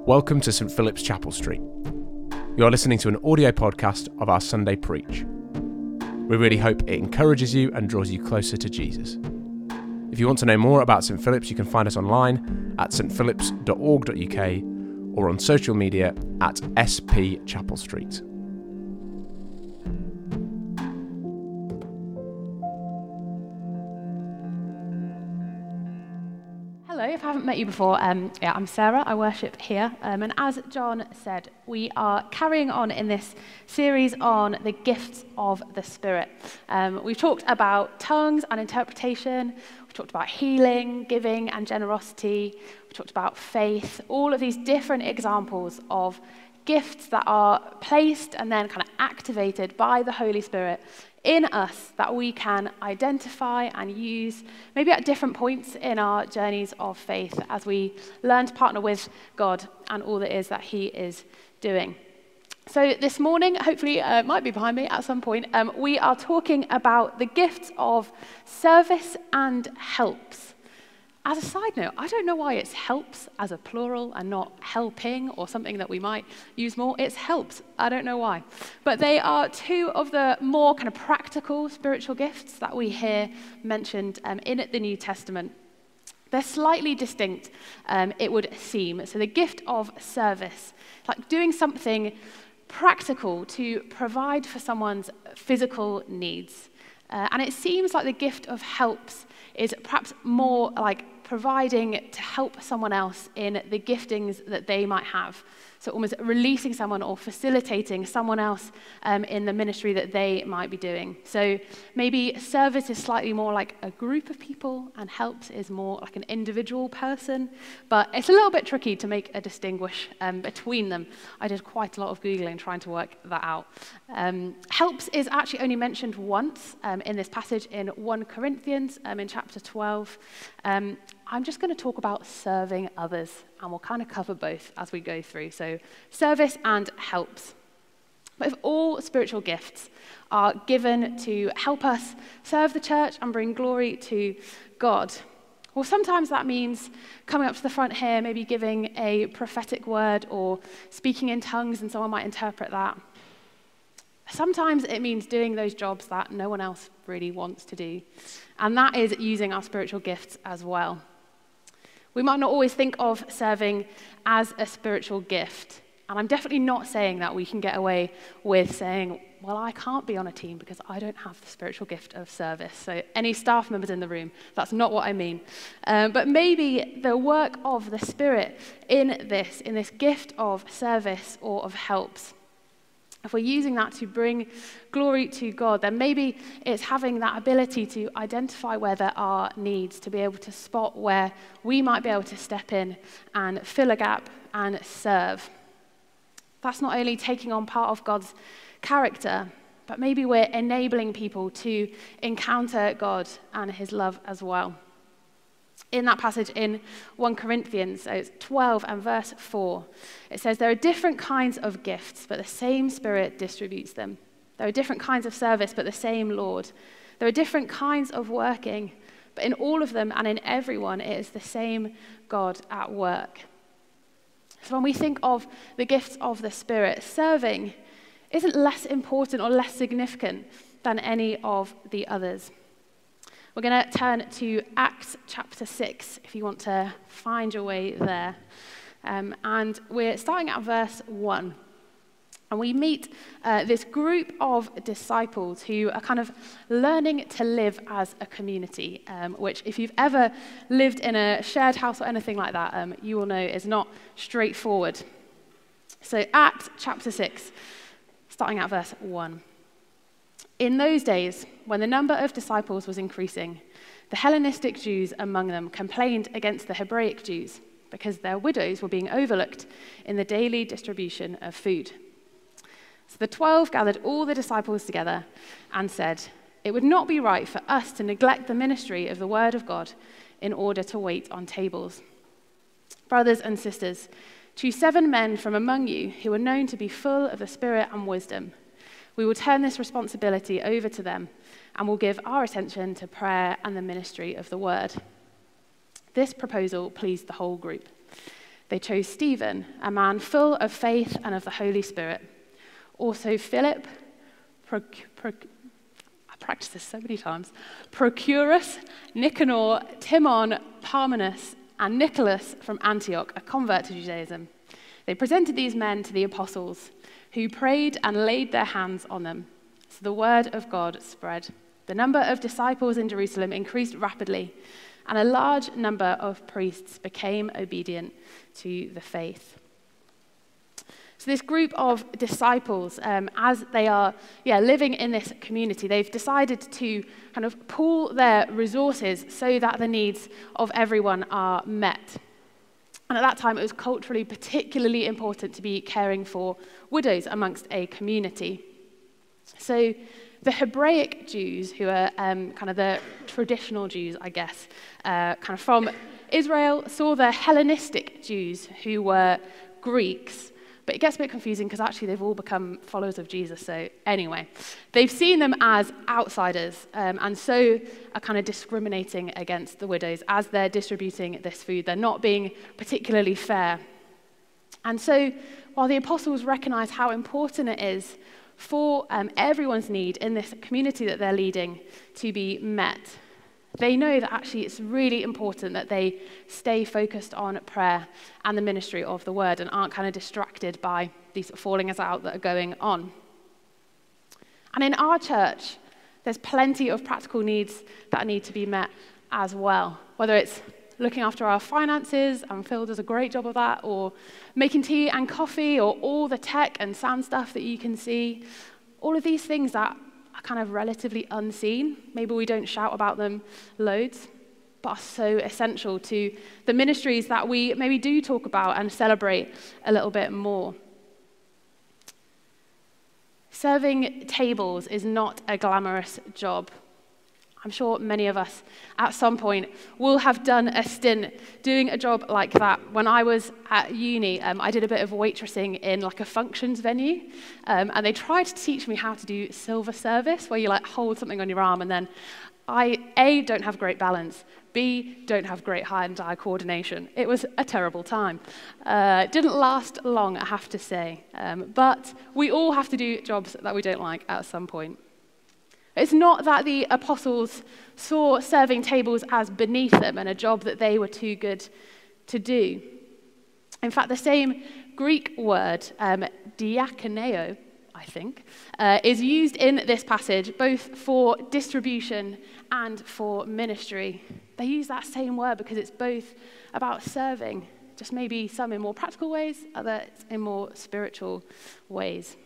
Welcome to St Philip's Chapel Street. You are listening to an audio podcast of our Sunday Preach. We really hope it encourages you and draws you closer to Jesus. If you want to know more about St Philip's, you can find us online at stphilips.org.uk or on social media at SP Chapel Street. Hello, if I haven't met you before, I'm Sarah, I worship here, and as John said, we are carrying on in this series on the gifts of the Spirit. We've talked about tongues and interpretation, we've talked about healing, giving and generosity, we've talked about faith, all of these different examples of gifts that are placed and then kind of activated by the Holy Spirit in us that we can identify and use maybe at different points in our journeys of faith as we learn to partner with God and all that is that He is doing. So this morning, hopefully it might be behind me at some point, we are talking about the gifts of service and helps. As a side note, I don't know why it's helps as a plural and not helping or something that we might use more. It's helps. I don't know why. But they are two of the more kind of practical spiritual gifts that we hear mentioned in the New Testament. They're slightly distinct, it would seem. So the gift of service, like doing something practical to provide for someone's physical needs. And it seems like the gift of helps is perhaps more like providing to help someone else in the giftings that they might have. So almost releasing someone or facilitating someone else in the ministry that they might be doing. So maybe service is slightly more like a group of people and helps is more like an individual person. But it's a little bit tricky to make a distinguish between them. I did quite a lot of Googling trying to work that out. Helps is actually only mentioned once in this passage in 1 Corinthians in chapter 12. I'm just going to talk about serving others, and we'll kind of cover both as we go through. So service and helps. But if all spiritual gifts are given to help us serve the church and bring glory to God, well, sometimes that means coming up to the front here, maybe giving a prophetic word or speaking in tongues, and someone might interpret that. Sometimes it means doing those jobs that no one else really wants to do, and that is using our spiritual gifts as well. We might not always think of serving as a spiritual gift, and I'm definitely not saying that we can get away with saying, well, I can't be on a team because I don't have the spiritual gift of service. So any staff members in the room, that's not what I mean. But maybe the work of the Spirit in this gift of service or of helps, if we're using that to bring glory to God, then maybe it's having that ability to identify where there are needs, to be able to spot where we might be able to step in and fill a gap and serve. That's not only taking on part of God's character, but maybe we're enabling people to encounter God and His love as well. In that passage in 1 Corinthians, so it's 12 and verse 4, it says, there are different kinds of gifts, but the same Spirit distributes them. There are different kinds of service, but the same Lord. There are different kinds of working, but in all of them and in everyone, it is the same God at work. So when we think of the gifts of the Spirit, serving isn't less important or less significant than any of the others. We're going to turn to Acts chapter 6, if you want to find your way there. And we're starting at verse 1. And we meet this group of disciples who are kind of learning to live as a community, which if you've ever lived in a shared house or anything like that, you will know is not straightforward. So Acts chapter 6, starting at verse 1. In those days, when the number of disciples was increasing, the Hellenistic Jews among them complained against the Hebraic Jews because their widows were being overlooked in the daily distribution of food. So the 12 gathered all the disciples together and said, it would not be right for us to neglect the ministry of the word of God in order to wait on tables. Brothers and sisters, choose 7 men from among you who are known to be full of the Spirit and wisdom. We will turn this responsibility over to them and will give our attention to prayer and the ministry of the word. This proposal pleased the whole group. They chose Stephen, a man full of faith and of the Holy Spirit. Also Philip, I practiced this so many times, Prochorus, Nicanor, Timon, Parmenas, and Nicholas from Antioch, a convert to Judaism. They presented these men to the apostles, who prayed and laid their hands on them. So the word of God spread. The number of disciples in Jerusalem increased rapidly, and a large number of priests became obedient to the faith. So this group of disciples, as they are living in this community, they've decided to kind of pool their resources so that the needs of everyone are met. And at that time, it was culturally particularly important to be caring for widows amongst a community. So the Hebraic Jews, who are kind of the traditional Jews, I guess, kind of from Israel, saw the Hellenistic Jews, who were Greeks. But it gets a bit confusing because actually they've all become followers of Jesus. So anyway, they've seen them as outsiders and so are kind of discriminating against the widows as they're distributing this food. They're not being particularly fair. And so while the apostles recognize how important it is for everyone's need in this community that they're leading to be met, they know that actually it's really important that they stay focused on prayer and the ministry of the word and aren't kind of distracted by these fallings out that are going on. And in our church, there's plenty of practical needs that need to be met as well, whether it's looking after our finances, and Phil does a great job of that, or making tea and coffee, or all the tech and sound stuff that you can see. All of these things that are kind of relatively unseen. Maybe we don't shout about them loads, but are so essential to the ministries that we maybe do talk about and celebrate a little bit more. Serving tables is not a glamorous job. I'm sure many of us at some point will have done a stint doing a job like that. When I was at uni, I did a bit of waitressing in like a functions venue, and they tried to teach me how to do silver service, where you like hold something on your arm, and then I, A, don't have great balance, B, don't have great hand-eye coordination. It was a terrible time. It didn't last long, I have to say, but we all have to do jobs that we don't like at some point. It's not that the apostles saw serving tables as beneath them and a job that they were too good to do. In fact, the same Greek word, diakoneo, I think, is used in this passage both for distribution and for ministry. They use that same word because it's both about serving, just maybe some in more practical ways, others in more spiritual ways.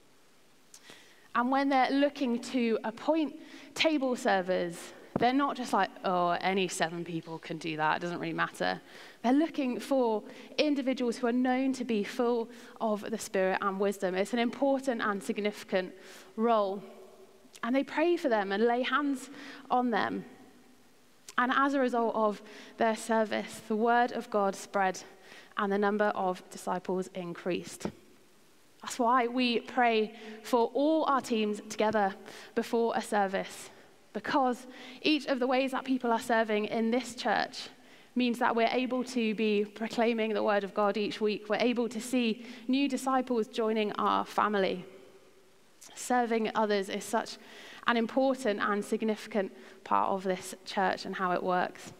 And when they're looking to appoint table servers, they're not just like, oh, any 7 people can do that, it doesn't really matter. They're looking for individuals who are known to be full of the Spirit and wisdom. It's an important and significant role. And they pray for them and lay hands on them. And as a result of their service, the word of God spread and the number of disciples increased. That's why we pray for all our teams together before a service, because each of the ways that people are serving in this church means that we're able to be proclaiming the word of God each week. We're able to see new disciples joining our family. Serving others is such an important and significant part of this church and how it works.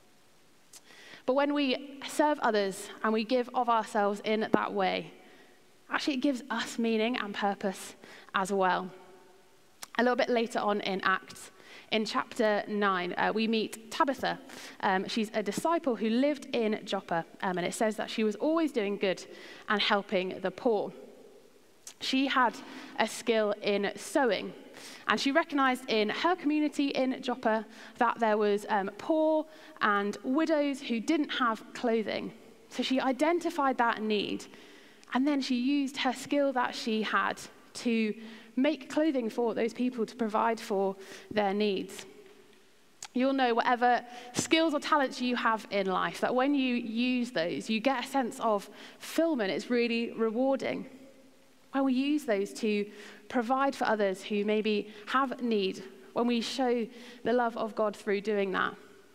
But when we serve others and we give of ourselves in that way, actually, it gives us meaning and purpose as well. A little bit later on in Acts, in chapter 9, we meet Tabitha. She's a disciple who lived in Joppa, and it says that she was always doing good and helping the poor. She had a skill in sewing, and she recognized in her community in Joppa that there was poor and widows who didn't have clothing. So she identified that need. And then she used her skill that she had to make clothing for those people to provide for their needs. You'll know whatever skills or talents you have in life, that when you use those, you get a sense of fulfillment. It's really rewarding. When we use those to provide for others who maybe have need, when we show the love of God through doing that, that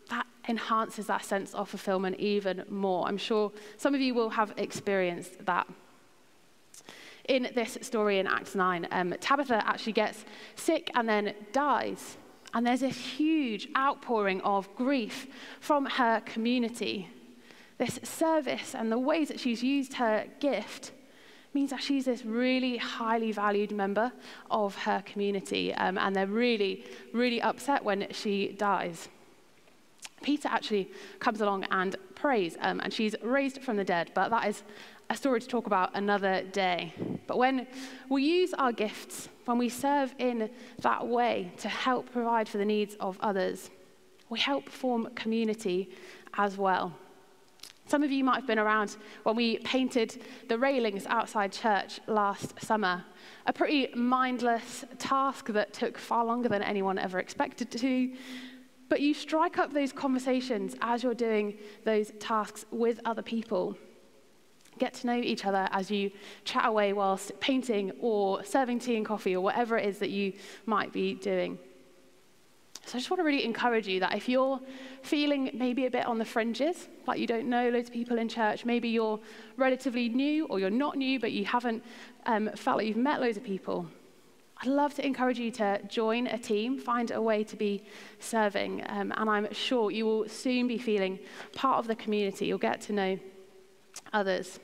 enhances that sense of fulfillment even more. I'm sure some of you will have experienced that. In this story in Acts 9, Tabitha actually gets sick and then dies. And there's this huge outpouring of grief from her community. This service and the ways that she's used her gift means that she's this really highly valued member of her community. And they're really, really upset when she dies. Peter actually comes along and prays, and she's raised from the dead. But that is a story to talk about another day. But when we use our gifts, when we serve in that way to help provide for the needs of others, we help form community as well. Some of you might have been around when we painted the railings outside church last summer. A pretty mindless task that took far longer than anyone ever expected to. But you strike up those conversations as you're doing those tasks with other people. Get to know each other as you chat away whilst painting or serving tea and coffee or whatever it is that you might be doing. So I just want to really encourage you that if you're feeling maybe a bit on the fringes, like you don't know loads of people in church, maybe you're relatively new or you're not new, but you haven't felt like you've met loads of people, I'd love to encourage you to join a team, find a way to be serving, and I'm sure you will soon be feeling part of the community. You'll get to know others.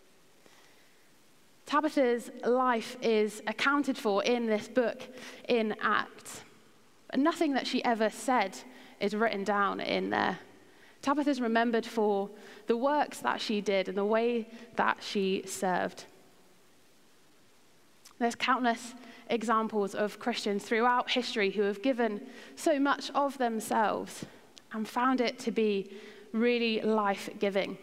Tabitha's life is accounted for in this book in Acts. But nothing that she ever said is written down in there. Tabitha's remembered for the works that she did and the way that she served. There's countless examples of Christians throughout history who have given so much of themselves and found it to be really life-giving.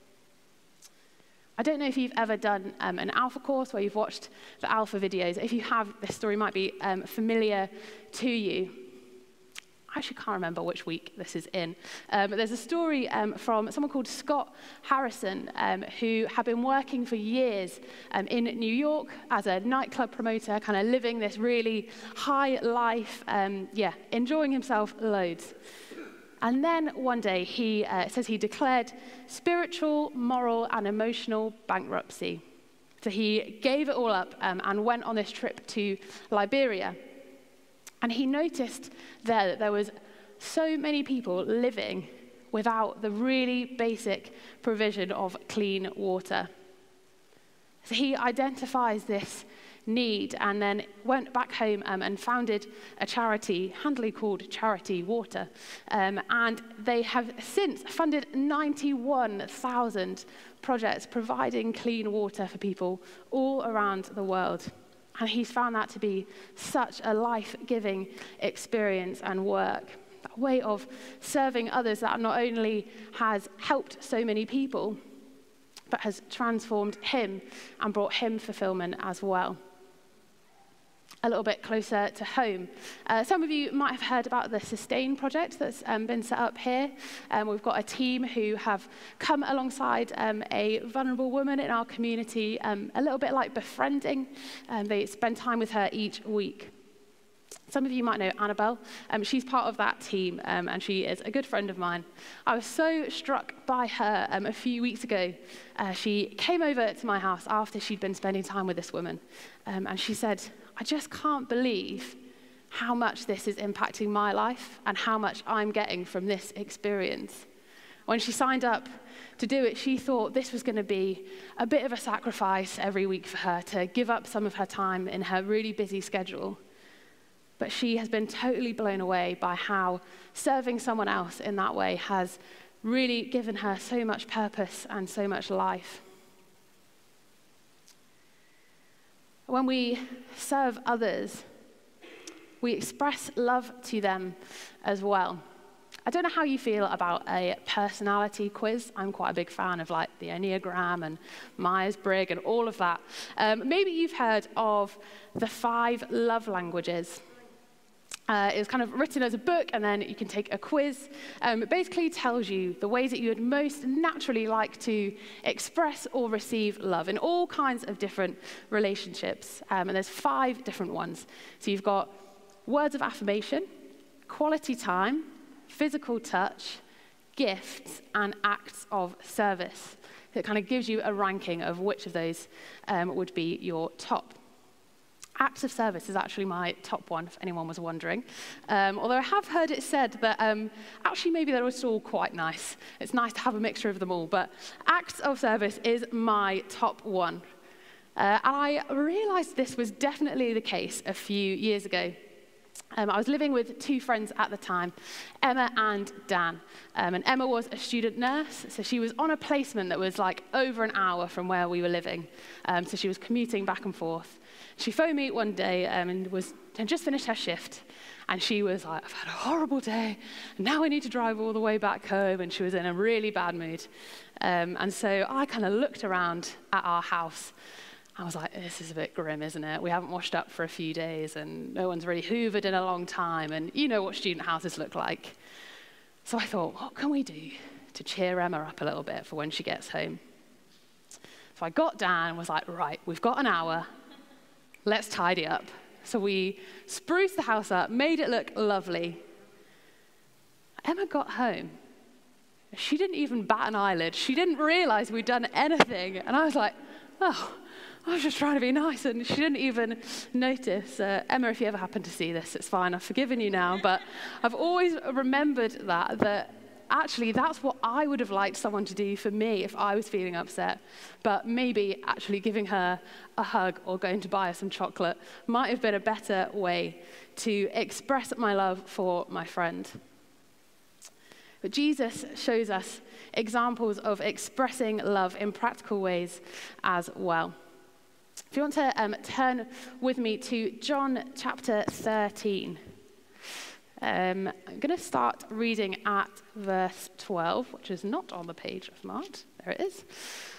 I don't know if you've ever done an Alpha course where you've watched the Alpha videos. If you have, this story might be familiar to you. I actually can't remember which week this is in. But there's a story from someone called Scott Harrison, who had been working for years in New York as a nightclub promoter, kind of living this really high life, enjoying himself loads. And then one day, it says he declared spiritual, moral, and emotional bankruptcy. So he gave it all up and went on this trip to Liberia. And he noticed there that there was so many people living without the really basic provision of clean water. So he identifies this need and then went back home and founded a charity handily called Charity Water. And they have since funded 91,000 projects providing clean water for people all around the world. And he's found that to be such a life-giving experience and work. A way of serving others that not only has helped so many people, but has transformed him and brought him fulfillment as well. A little bit closer to home. Some of you might have heard about the Sustain project that's been set up here. We've got a team who have come alongside a vulnerable woman in our community, a little bit like befriending. They spend time with her each week. Some of you might know Annabelle. She's part of that team, and she is a good friend of mine. I was so struck by her a few weeks ago. She came over to my house after she'd been spending time with this woman, and she said, "I just can't believe how much this is impacting my life and how much I'm getting from this experience." When she signed up to do it, she thought this was going to be a bit of a sacrifice every week for her to give up some of her time in her really busy schedule. But she has been totally blown away by how serving someone else in that way has really given her so much purpose and so much life. When we serve others, we express love to them as well. I don't know how you feel about a personality quiz. I'm quite a big fan of like the Enneagram and Myers-Briggs and all of that. Maybe you've heard of the 5 love languages. It was kind of written as a book, and then you can take a quiz. It basically tells you the ways that you would most naturally like to express or receive love in all kinds of different relationships. And there's 5 different ones. So you've got words of affirmation, quality time, physical touch, gifts and acts of service. So it kind of gives you a ranking of which of those would be your top. Acts of service is actually my top one, if anyone was wondering. Although I have heard it said that actually maybe they're all quite nice. It's nice to have a mixture of them all, but acts of service is my top one. And I realized this was definitely the case a few years ago. I was living with two friends at the time, Emma and Dan. And Emma was a student nurse, so she was on a placement that was like over an hour from where we were living. So she was commuting back and forth. She phoned me one day and had just finished her shift. And she was like, I've had a horrible day, and now I need to drive all the way back home. And she was in a really bad mood. And so I kind of looked around at our house. I was like, this is a bit grim, isn't it? We haven't washed up for a few days, and no one's really hoovered in a long time, and you know what student houses look like. So I thought, what can we do to cheer Emma up a little bit for when she gets home? So I got Dan and was like, right, we've got an hour. Let's tidy up. So we spruced the house up, made it look lovely. Emma got home. She didn't even bat an eyelid. She didn't realize we'd done anything. And I was like, oh, I was just trying to be nice, and she didn't even notice. Emma, if you ever happen to see this, it's fine. I've forgiven you now. But I've always remembered that actually that's what I would have liked someone to do for me if I was feeling upset. But maybe actually giving her a hug or going to buy her some chocolate might have been a better way to express my love for my friend. But Jesus shows us examples of expressing love in practical ways as well. If you want to turn with me to John chapter 13. I'm going to start reading at verse 12, which is not on the page I've marked. There it is.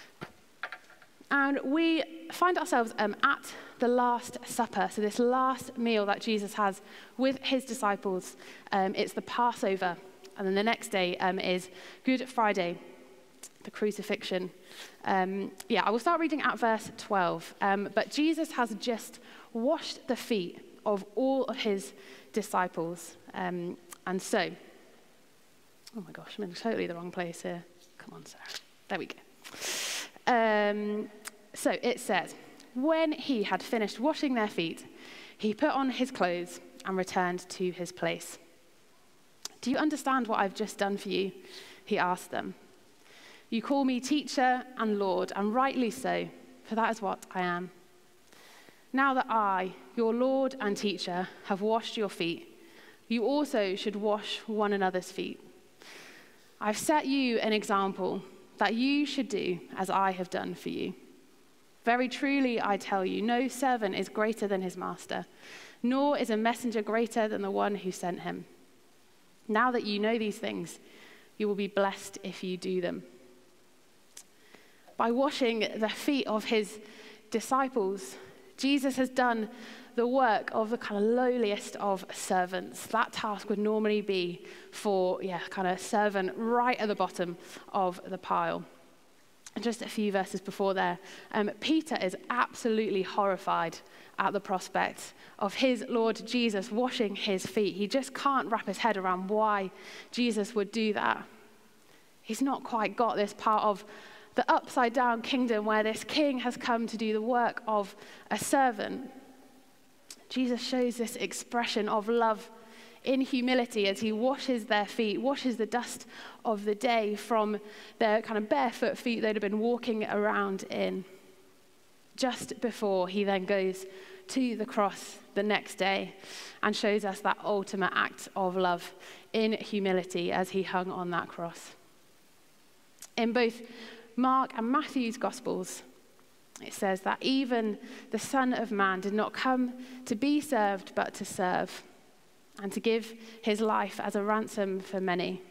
And we find ourselves at the Last Supper, so this last meal that Jesus has with his disciples. It's the Passover, and then the next day is Good Friday, the crucifixion. I will start reading at verse 12. But Jesus has just washed the feet of all of his disciples. And so, oh my gosh, I'm in totally the wrong place here. Come on, Sarah. There we go. So it says, when he had finished washing their feet, he put on his clothes and returned to his place. Do you understand what I've just done for you? He asked them. You call me teacher and Lord, and rightly so, for that is what I am. Now that I, your Lord and teacher, have washed your feet, you also should wash one another's feet. I've set you an example that you should do as I have done for you. Very truly, I tell you, no servant is greater than his master, nor is a messenger greater than the one who sent him. Now that you know these things, you will be blessed if you do them. By washing the feet of his disciples, Jesus has done the work of the kind of lowliest of servants. That task would normally be for, kind of servant right at the bottom of the pile. And just a few verses before there, Peter is absolutely horrified at the prospect of his Lord Jesus washing his feet. He just can't wrap his head around why Jesus would do that. He's not quite got this part of the upside down kingdom where this king has come to do the work of a servant. Jesus shows this expression of love in humility as he washes their feet, washes the dust of the day from their kind of barefoot feet they'd have been walking around in. Just before he then goes to the cross the next day and shows us that ultimate act of love in humility as he hung on that cross. In both Mark and Matthew's Gospels, it says that even the Son of Man did not come to be served, but to serve, and to give his life as a ransom for many.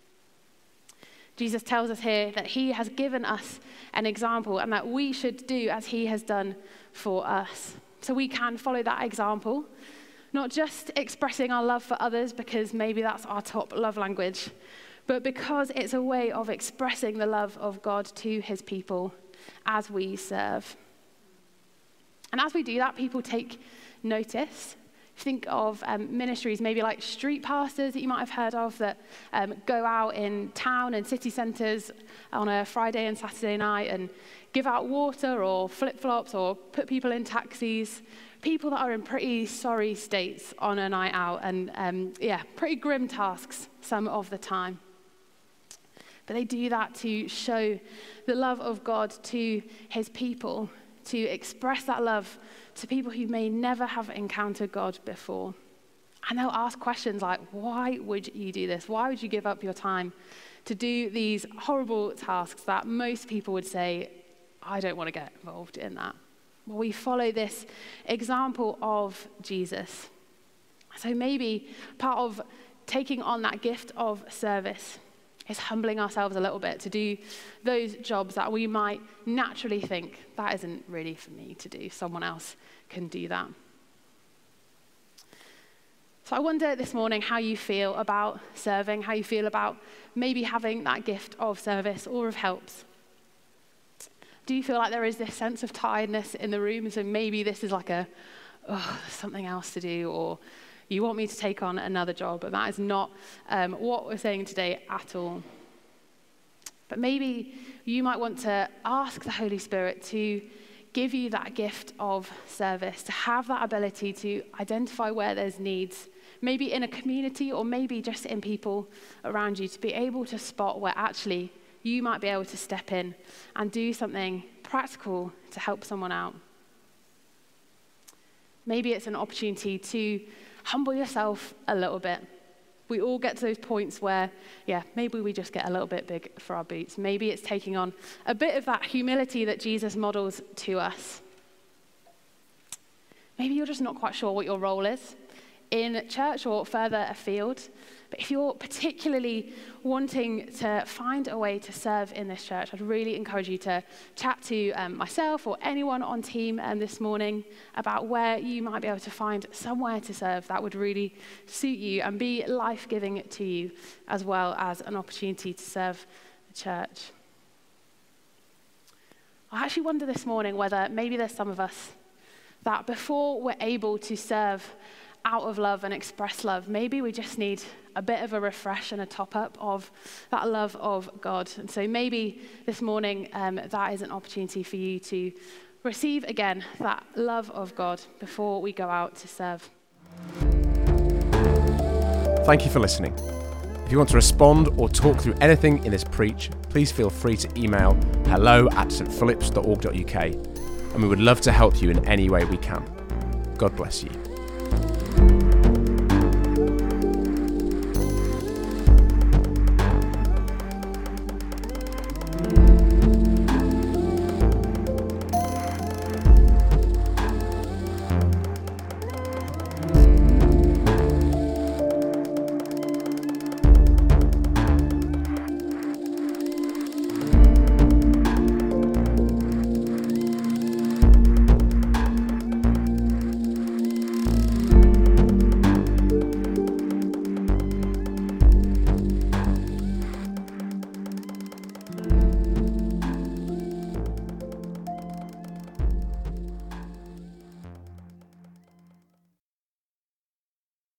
Jesus tells us here that he has given us an example and that we should do as he has done for us. So we can follow that example, not just expressing our love for others because maybe that's our top love language, but because it's a way of expressing the love of God to his people as we serve. And as we do that, people take notice. Think of ministries, maybe like street pastors that you might have heard of that go out in town and city centres on a Friday and Saturday night and give out water or flip-flops or put people in taxis. People that are in pretty sorry states on a night out and pretty grim tasks some of the time. But they do that to show the love of God to his people, to express that love to people who may never have encountered God before. And they'll ask questions like, why would you do this? Why would you give up your time to do these horrible tasks that most people would say, I don't want to get involved in that? Well, we follow this example of Jesus. So maybe part of taking on that gift of service is humbling ourselves a little bit to do those jobs that we might naturally think, that isn't really for me to do. Someone else can do that. So I wonder this morning how you feel about serving, how you feel about maybe having that gift of service or of helps. Do you feel like there is this sense of tiredness in the room? So maybe this is like there's something else to do, or you want me to take on another job, but that is not what we're saying today at all. But maybe you might want to ask the Holy Spirit to give you that gift of service, to have that ability to identify where there's needs, maybe in a community or maybe just in people around you, to be able to spot where actually you might be able to step in and do something practical to help someone out. Maybe it's an opportunity to humble yourself a little bit. We all get to those points where, maybe we just get a little bit big for our boots. Maybe it's taking on a bit of that humility that Jesus models to us. Maybe you're just not quite sure what your role is in church or further afield. But if you're particularly wanting to find a way to serve in this church, I'd really encourage you to chat to myself or anyone on team this morning about where you might be able to find somewhere to serve that would really suit you and be life-giving to you, as well as an opportunity to serve the church. I actually wonder this morning whether maybe there's some of us that before we're able to serve out of love and express love, maybe we just need a bit of a refresh and a top up of that love of God. And so maybe this morning that is an opportunity for you to receive again that love of God before we go out to serve. Thank you for listening. If you want to respond or talk through anything in this preach, please feel free to email hello@stphillips.org.uk, and we would love to help you in any way we can. God bless you.